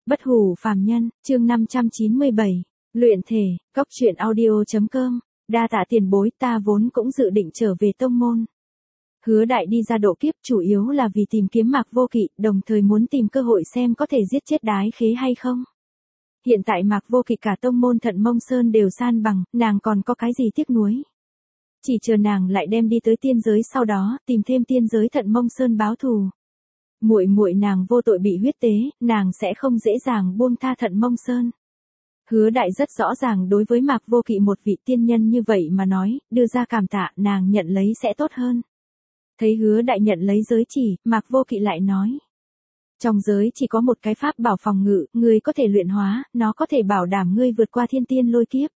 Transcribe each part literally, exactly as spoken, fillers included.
Bất hủ phàm nhân, chương năm trăm chín mươi bảy. Luyện thể, cóc truyện audio.com. Đa tạ tiền bối, ta vốn cũng dự định trở về tông môn. Hứa Đại đi ra độ kiếp chủ yếu là vì tìm kiếm Mạc Vô Kỵ, đồng thời muốn tìm cơ hội xem có thể giết chết Đái Khế hay không. Hiện tại Mạc Vô Kỵ cả tông môn Thận Mông Sơn đều san bằng, nàng còn có cái gì tiếc nuối. Chỉ chờ nàng lại đem đi tới tiên giới, sau đó tìm thêm tiên giới Thận Mông Sơn báo thù. Muội muội nàng vô tội bị huyết tế, nàng sẽ không dễ dàng buông tha Thận Mông Sơn. Hứa Đại rất rõ ràng đối với Mạc Vô Kỵ một vị tiên nhân như vậy mà nói, đưa ra cảm tạ, nàng nhận lấy sẽ tốt hơn. Thấy Hứa Đại nhận lấy giới chỉ, Mạc Vô Kỵ lại nói. Trong giới chỉ có một cái pháp bảo phòng ngự, ngươi có thể luyện hóa, nó có thể bảo đảm ngươi vượt qua thiên tiên lôi kiếp.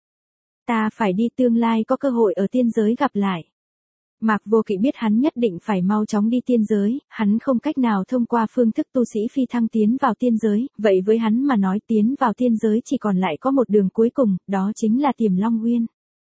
Ta phải đi, tương lai có cơ hội ở tiên giới gặp lại. Mạc Vô Kỵ biết hắn nhất định phải mau chóng đi tiên giới, hắn không cách nào thông qua phương thức tu sĩ phi thăng tiến vào tiên giới, vậy với hắn mà nói tiến vào tiên giới chỉ còn lại có một đường cuối cùng, đó chính là Tiềm Long Nguyên.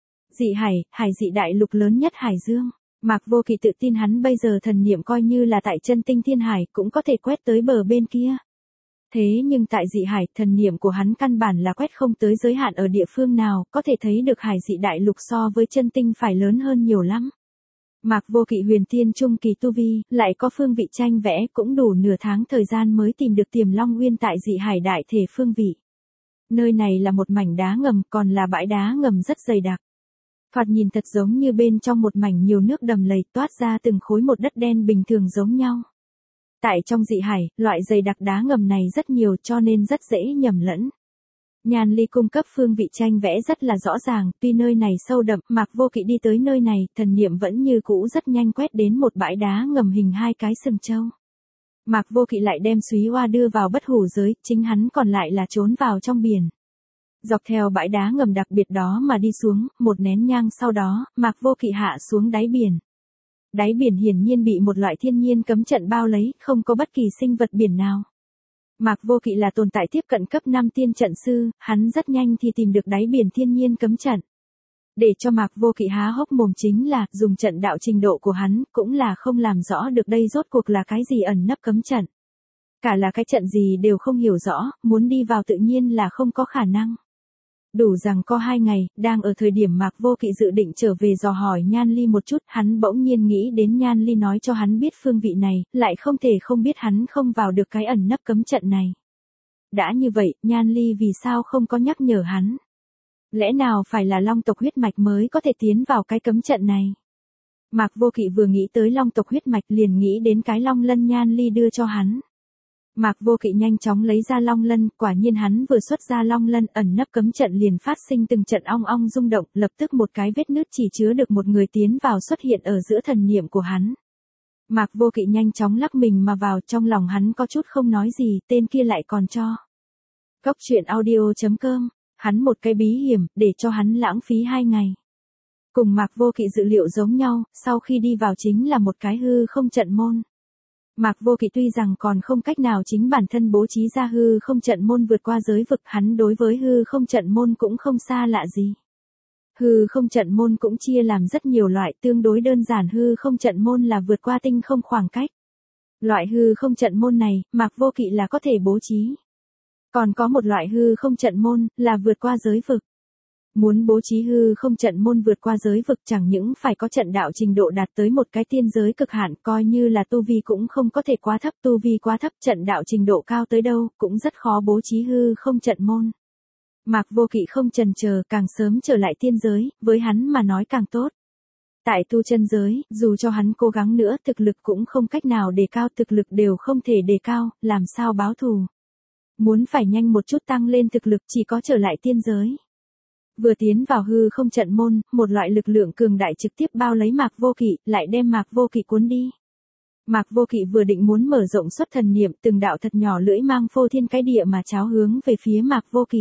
Dị hải, hải dị đại lục lớn nhất Hải Dương. Mạc Vô Kỵ tự tin hắn bây giờ thần niệm coi như là tại chân tinh thiên hải cũng có thể quét tới bờ bên kia. Thế nhưng tại dị hải, thần niệm của hắn căn bản là quét không tới giới hạn ở địa phương nào, có thể thấy được hải dị đại lục so với chân tinh phải lớn hơn nhiều lắm. Mạc Vô Kỵ huyền tiên trung kỳ tu vi, lại có phương vị tranh vẽ, cũng đủ nửa tháng thời gian mới tìm được Tiềm Long Nguyên tại dị hải đại thể phương vị. Nơi này là một mảnh đá ngầm, còn là bãi đá ngầm rất dày đặc. Thoạt nhìn thật giống như bên trong một mảnh nhiều nước đầm lầy, toát ra từng khối một đất đen bình thường giống nhau. Tại trong dị hải, loại dày đặc đá ngầm này rất nhiều cho nên rất dễ nhầm lẫn. Nhan Ly cung cấp phương vị tranh vẽ rất là rõ ràng, tuy nơi này sâu đậm, Mạc Vô Kỵ đi tới nơi này, thần niệm vẫn như cũ rất nhanh quét đến một bãi đá ngầm hình hai cái sừng trâu. Mạc Vô Kỵ lại đem Súy Oa đưa vào bất hủ giới, chính hắn còn lại là trốn vào trong biển. Dọc theo bãi đá ngầm đặc biệt đó mà đi xuống, một nén nhang sau đó, Mạc Vô Kỵ hạ xuống đáy biển. Đáy biển hiển nhiên bị một loại thiên nhiên cấm trận bao lấy, không có bất kỳ sinh vật biển nào. Mạc Vô Kỵ là tồn tại tiếp cận cấp năm tiên trận sư, hắn rất nhanh thì tìm được đáy biển thiên nhiên cấm trận. Để cho Mạc Vô Kỵ há hốc mồm chính là, dùng trận đạo trình độ của hắn, cũng là không làm rõ được đây rốt cuộc là cái gì ẩn nấp cấm trận. Cả là cái trận gì đều không hiểu rõ, muốn đi vào tự nhiên là không có khả năng. Đủ rằng có hai ngày, đang ở thời điểm Mạc Vô Kỵ dự định trở về dò hỏi Nhan Ly một chút, hắn bỗng nhiên nghĩ đến Nhan Ly nói cho hắn biết phương vị này, lại không thể không biết hắn không vào được cái ẩn nấp cấm trận này. Đã như vậy, Nhan Ly vì sao không có nhắc nhở hắn? Lẽ nào phải là long tộc huyết mạch mới có thể tiến vào cái cấm trận này? Mạc Vô Kỵ vừa nghĩ tới long tộc huyết mạch liền nghĩ đến cái long lân Nhan Ly đưa cho hắn. Mạc Vô Kỵ nhanh chóng lấy ra long lân, quả nhiên hắn vừa xuất ra long lân, ẩn nấp cấm trận liền phát sinh từng trận ong ong rung động, lập tức một cái vết nứt chỉ chứa được một người tiến vào xuất hiện ở giữa thần niệm của hắn. Mạc Vô Kỵ nhanh chóng lắc mình mà vào, trong lòng hắn có chút không nói gì, tên kia lại còn cho. Cóc truyện audio.com, hắn một cái bí hiểm, để cho hắn lãng phí hai ngày. Cùng Mạc Vô Kỵ dự liệu giống nhau, sau khi đi vào chính là một cái hư không trận môn. Mạc Vô Kỵ tuy rằng còn không cách nào chính bản thân bố trí ra hư không trận môn vượt qua giới vực, hắn đối với hư không trận môn cũng không xa lạ gì. Hư không trận môn cũng chia làm rất nhiều loại, tương đối đơn giản hư không trận môn là vượt qua tinh không khoảng cách. Loại hư không trận môn này, Mạc Vô Kỵ là có thể bố trí. Còn có một loại hư không trận môn, là vượt qua giới vực. Muốn bố trí hư không trận môn vượt qua giới vực chẳng những phải có trận đạo trình độ đạt tới một cái tiên giới cực hạn, coi như là tu vi cũng không có thể quá thấp, tu vi quá thấp trận đạo trình độ cao tới đâu, cũng rất khó bố trí hư không trận môn. Mạc Vô Kỵ không chần chờ, càng sớm trở lại tiên giới, với hắn mà nói càng tốt. Tại tu chân giới, dù cho hắn cố gắng nữa, thực lực cũng không cách nào đề cao, thực lực đều không thể đề cao, làm sao báo thù. Muốn phải nhanh một chút tăng lên thực lực chỉ có trở lại tiên giới. Vừa tiến vào hư không trận môn, một loại lực lượng cường đại trực tiếp bao lấy Mạc Vô Kỵ, lại đem Mạc Vô Kỵ cuốn đi. Mạc Vô Kỵ vừa định muốn mở rộng xuất thần niệm, từng đạo thật nhỏ lưỡi mang phô thiên cái địa mà cháo hướng về phía Mạc Vô Kỵ.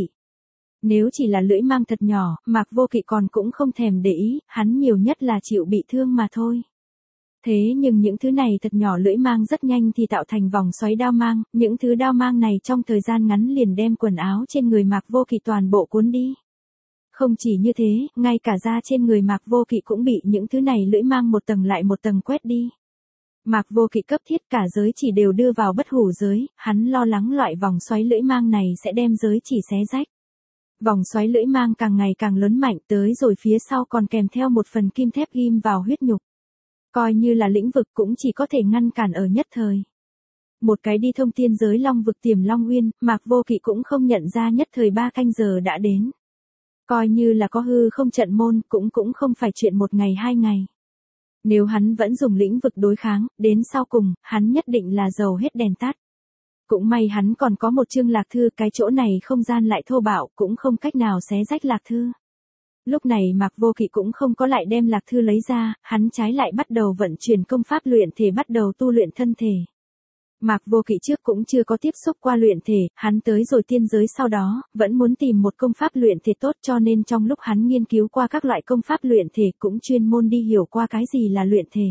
Nếu chỉ là lưỡi mang thật nhỏ, Mạc Vô Kỵ còn cũng không thèm để ý, hắn nhiều nhất là chịu bị thương mà thôi. Thế nhưng những thứ này thật nhỏ lưỡi mang rất nhanh thì tạo thành vòng xoáy đao mang, những thứ đao mang này trong thời gian ngắn liền đem quần áo trên người Mạc Vô Kỵ toàn bộ cuốn đi. Không chỉ như thế, ngay cả da trên người Mạc Vô Kỵ cũng bị những thứ này lưỡi mang một tầng lại một tầng quét đi. Mạc Vô Kỵ cấp thiết cả giới chỉ đều đưa vào bất hủ giới, hắn lo lắng loại vòng xoáy lưỡi mang này sẽ đem giới chỉ xé rách. Vòng xoáy lưỡi mang càng ngày càng lớn mạnh tới rồi phía sau còn kèm theo một phần kim thép ghim vào huyết nhục. Coi như là lĩnh vực cũng chỉ có thể ngăn cản ở nhất thời. Một cái đi thông tiên giới long vực Tiềm Long Uyên, Mạc Vô Kỵ cũng không nhận ra nhất thời ba canh giờ đã đến. Coi như là có hư không trận môn cũng cũng không phải chuyện một ngày hai ngày. Nếu hắn vẫn dùng lĩnh vực đối kháng, đến sau cùng, hắn nhất định là dầu hết đèn tắt. Cũng may hắn còn có một chương lạc thư, cái chỗ này không gian lại thô bạo, cũng không cách nào xé rách lạc thư. Lúc này Mạc Vô Kỵ cũng không có lại đem lạc thư lấy ra, hắn trái lại bắt đầu vận chuyển công pháp luyện thể, bắt đầu tu luyện thân thể. Mạc Vô Kỵ trước cũng chưa có tiếp xúc qua luyện thể, hắn tới rồi tiên giới sau đó, vẫn muốn tìm một công pháp luyện thể tốt, cho nên trong lúc hắn nghiên cứu qua các loại công pháp luyện thể cũng chuyên môn đi hiểu qua cái gì là luyện thể.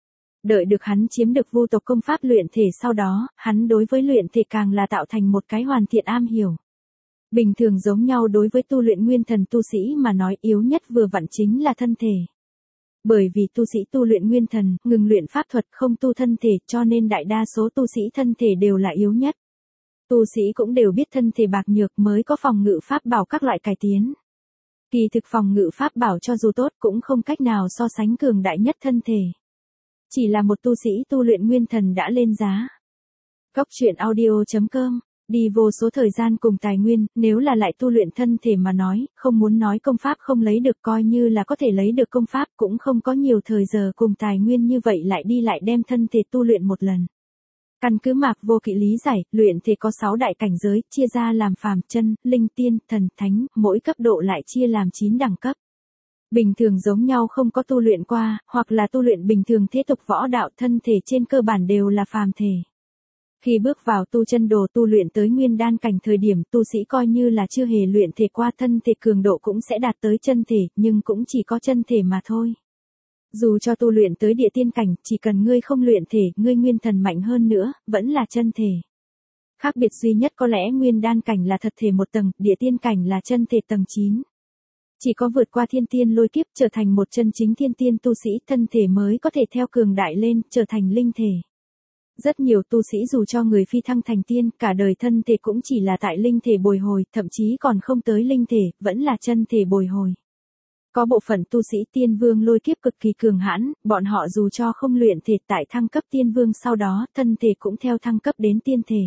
Đợi được hắn chiếm được vu tộc công pháp luyện thể sau đó, hắn đối với luyện thể càng là tạo thành một cái hoàn thiện am hiểu. Bình thường giống nhau đối với tu luyện nguyên thần tu sĩ mà nói yếu nhất vừa vặn chính là thân thể. Bởi vì tu sĩ tu luyện nguyên thần, ngừng luyện pháp thuật không tu thân thể cho nên đại đa số tu sĩ thân thể đều là yếu nhất. Tu sĩ cũng đều biết thân thể bạc nhược mới có phòng ngự pháp bảo các loại cải tiến. Kỳ thực phòng ngự pháp bảo cho dù tốt cũng không cách nào so sánh cường đại nhất thân thể. Chỉ là một tu sĩ tu luyện nguyên thần đã lên giá. Góc truyện audio chấm com Đi vô số thời gian cùng tài nguyên, nếu là lại tu luyện thân thể mà nói, không muốn nói công pháp không lấy được coi như là có thể lấy được công pháp cũng không có nhiều thời giờ cùng tài nguyên như vậy lại đi lại đem thân thể tu luyện một lần. Căn cứ Mạc Vô Kỵ lý giải, luyện thể có sáu đại cảnh giới, chia ra làm phàm, chân, linh, tiên, thần, thánh, mỗi cấp độ lại chia làm chín đẳng cấp. Bình thường giống nhau không có tu luyện qua, hoặc là tu luyện bình thường thế tục võ đạo thân thể trên cơ bản đều là phàm thể. Khi bước vào tu chân đồ tu luyện tới nguyên đan cảnh thời điểm tu sĩ coi như là chưa hề luyện thể qua thân thể cường độ cũng sẽ đạt tới chân thể, nhưng cũng chỉ có chân thể mà thôi. Dù cho tu luyện tới địa tiên cảnh, chỉ cần ngươi không luyện thể, ngươi nguyên thần mạnh hơn nữa, vẫn là chân thể. Khác biệt duy nhất có lẽ nguyên đan cảnh là thật thể một tầng, địa tiên cảnh là chân thể tầng chín. Chỉ có vượt qua thiên tiên lôi kiếp trở thành một chân chính thiên tiên tu sĩ thân thể mới có thể theo cường đại lên, trở thành linh thể. Rất nhiều tu sĩ dù cho người phi thăng thành tiên, cả đời thân thể cũng chỉ là tại linh thể bồi hồi, thậm chí còn không tới linh thể, vẫn là chân thể bồi hồi. Có bộ phận tu sĩ tiên vương lôi kiếp cực kỳ cường hãn, bọn họ dù cho không luyện thể tại thăng cấp tiên vương sau đó, thân thể cũng theo thăng cấp đến tiên thể.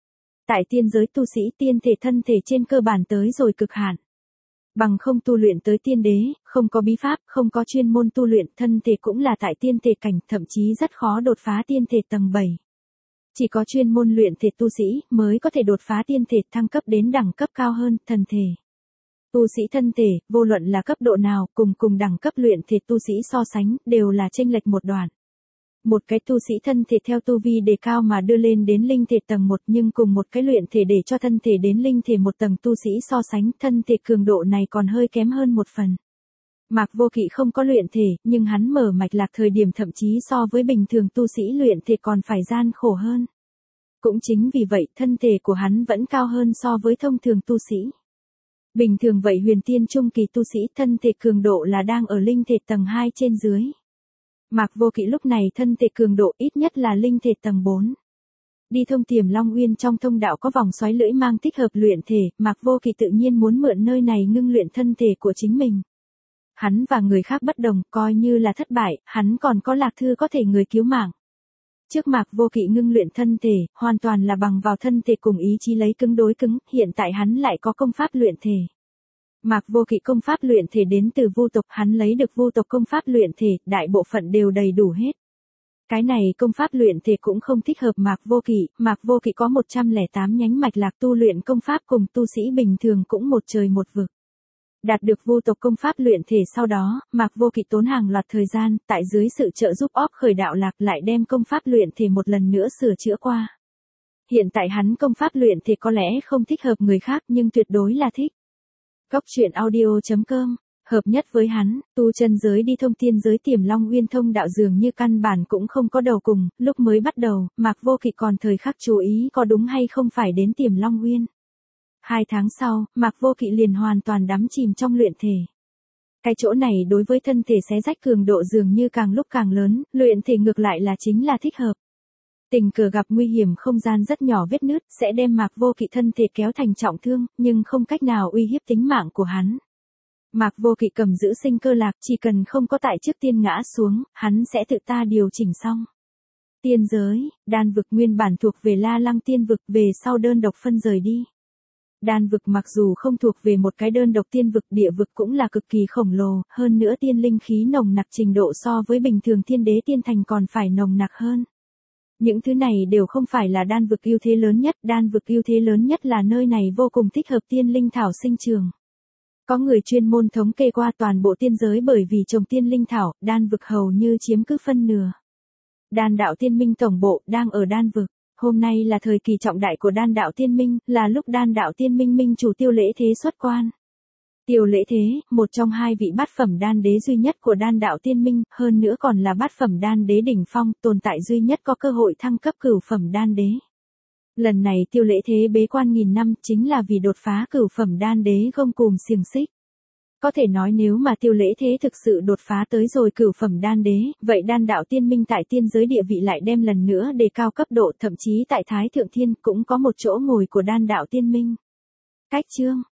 Tại tiên giới tu sĩ tiên thể thân thể trên cơ bản tới rồi cực hạn. Bằng không tu luyện tới tiên đế, không có bí pháp, không có chuyên môn tu luyện, thân thể cũng là tại tiên thể cảnh, thậm chí rất khó đột phá tiên thể tầng bảy. Chỉ có chuyên môn luyện thể tu sĩ mới có thể đột phá tiên thể thăng cấp đến đẳng cấp cao hơn, thần thể. Tu sĩ thân thể, vô luận là cấp độ nào, cùng cùng đẳng cấp luyện thể tu sĩ so sánh, đều là chênh lệch một đoạn. Một cái tu sĩ thân thể theo tu vi đề cao mà đưa lên đến linh thể tầng một, nhưng cùng một cái luyện thể để cho thân thể đến linh thể một tầng tu sĩ so sánh, thân thể cường độ này còn hơi kém hơn một phần. Mạc Vô Kỵ không có luyện thể, nhưng hắn mở mạch lạc thời điểm thậm chí so với bình thường tu sĩ luyện thể còn phải gian khổ hơn. Cũng chính vì vậy, thân thể của hắn vẫn cao hơn so với thông thường tu sĩ. Bình thường vậy huyền tiên trung kỳ tu sĩ thân thể cường độ là đang ở linh thể tầng hai trên dưới. Mạc Vô Kỵ lúc này thân thể cường độ ít nhất là linh thể tầng bốn. Đi thông Tiềm Long Uyên trong thông đạo có vòng xoáy lưỡi mang thích hợp luyện thể, Mạc Vô Kỵ tự nhiên muốn mượn nơi này ngưng luyện thân thể của chính mình. Hắn và người khác bất đồng, coi như là thất bại, hắn còn có lạc thư có thể người cứu mạng. Trước Mạc Vô Kỵ ngưng luyện thân thể, hoàn toàn là bằng vào thân thể cùng ý chí lấy cứng đối cứng, hiện tại hắn lại có công pháp luyện thể. Mạc Vô Kỵ công pháp luyện thể đến từ vu tộc, hắn lấy được vu tộc công pháp luyện thể, đại bộ phận đều đầy đủ hết. Cái này công pháp luyện thể cũng không thích hợp Mạc Vô Kỵ, Mạc Vô Kỵ có một trăm lẻ tám nhánh mạch lạc tu luyện công pháp cùng tu sĩ bình thường cũng một trời một vực. Đạt được vu tộc công pháp luyện thể sau đó, Mạc Vô Kỵ tốn hàng loạt thời gian, tại dưới sự trợ giúp óp khởi đạo lạc lại đem công pháp luyện thể một lần nữa sửa chữa qua. Hiện tại hắn công pháp luyện thể có lẽ không thích hợp người khác nhưng tuyệt đối là thích. Góc truyện audio chấm com Hợp nhất với hắn, tu chân giới đi thông tiên giới Tiềm Long Uyên thông đạo dường như căn bản cũng không có đầu cùng, lúc mới bắt đầu, Mạc Vô Kỵ còn thời khắc chú ý có đúng hay không phải đến Tiềm Long Uyên. Hai tháng sau, Mạc Vô Kỵ liền hoàn toàn đắm chìm trong luyện thể. Cái chỗ này đối với thân thể xé rách cường độ dường như càng lúc càng lớn, luyện thể ngược lại là chính là thích hợp. Tình cờ gặp nguy hiểm không gian rất nhỏ vết nứt sẽ đem Mạc Vô Kỵ thân thể kéo thành trọng thương, nhưng không cách nào uy hiếp tính mạng của hắn. Mạc Vô Kỵ cầm giữ sinh cơ lạc, chỉ cần không có tại trước tiên ngã xuống, hắn sẽ tự ta điều chỉnh xong. Tiên giới, đan vực nguyên bản thuộc về La Lăng tiên vực, về sau đơn độc phân rời đi. Đan vực mặc dù không thuộc về một cái đơn độc tiên vực, địa vực cũng là cực kỳ khổng lồ, hơn nữa tiên linh khí nồng nặc trình độ so với bình thường thiên đế tiên thành còn phải nồng nặc hơn. Những thứ này đều không phải là đan vực ưu thế lớn nhất, đan vực ưu thế lớn nhất là nơi này vô cùng thích hợp tiên linh thảo sinh trường. Có người chuyên môn thống kê qua toàn bộ tiên giới bởi vì trồng tiên linh thảo, đan vực hầu như chiếm cứ phân nửa. Đan đạo tiên minh tổng bộ đang ở đan vực. Hôm nay là thời kỳ trọng đại của đan đạo tiên minh, là lúc đan đạo tiên minh minh chủ Tiêu Lễ Thế xuất quan. Tiêu Lễ Thế, một trong hai vị bát phẩm đan đế duy nhất của đan đạo tiên minh, hơn nữa còn là bát phẩm đan đế đỉnh phong, tồn tại duy nhất có cơ hội thăng cấp cửu phẩm đan đế. Lần này Tiêu Lễ Thế bế quan nghìn năm chính là vì đột phá cửu phẩm đan đế gông cùm xiềng xích. Có thể nói nếu mà Tiêu Lễ Thế thực sự đột phá tới rồi cửu phẩm đan đế, vậy đan đạo tiên minh tại tiên giới địa vị lại đem lần nữa đề cao cấp độ, thậm chí tại Thái Thượng Thiên cũng có một chỗ ngồi của đan đạo tiên minh. Cách chương